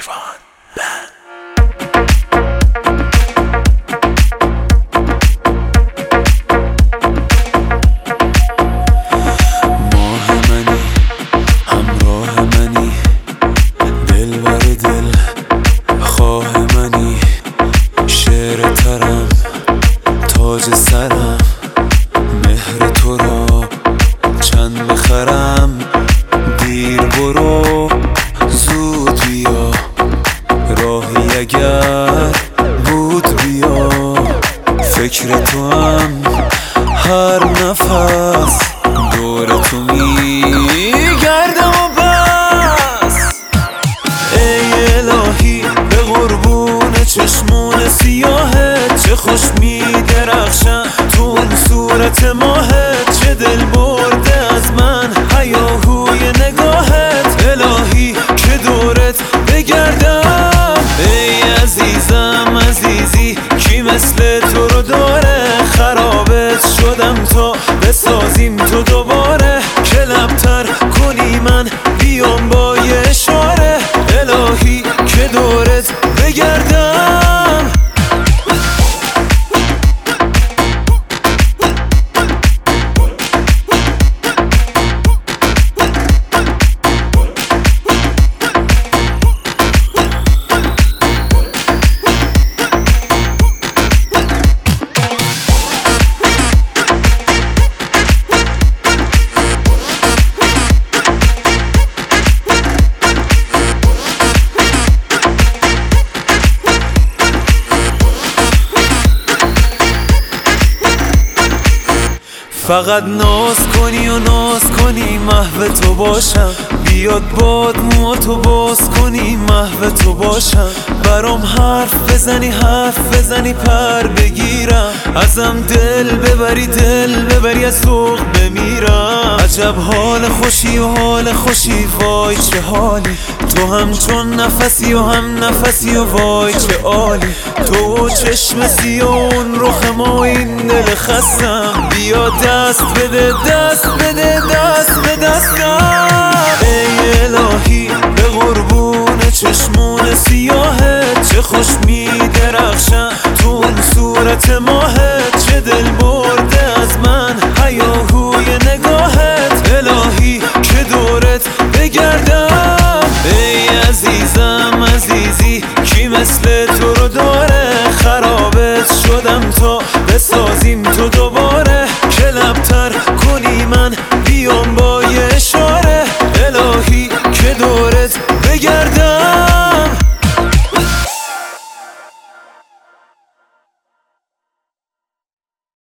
کیوان بند. تاج سرم مهر تو را چند بخرم، دیر برو زود بیا، راهی اگر بود بیا، فکر تو هم هر نفس دور تو میگردم و بس. ای الهی به قربون چشمون سیاهت، چه خوش میدرخشن تو اون صورت ماهت، چه دل برده از من هیاهوی نگاهت. الهی که دورت بگردم، ای عزیزم عزیزی کی مثل تو رو داره، خرابت شدم تا بسازیم تو دوباره، که لبتر کنی من بیام با یه اشاره. الهی که دورت بگردم. فقط ناز کنی و ناز کنی محو تو باشم، بیاد باد موهاتو باز کنی محو تو باشم، برام حرف بزنی پر بگیرم، ازم دل ببری از ذوق بمیرم. عجب حال خوشی و حال خوشی، وای چه حالی، تو همچون نفسی و هم نفسی و وای چه عالی، تو چشم سیون رخ ما این دل خستم، بیا دست بده دست به دستم. ای الهی به قربون چشمون سیاهت، چه خوش میدرخشن تو اون صورت ماهت، چه دل برده از من هیاهوی نگاهت. الهی که دورت بگردم.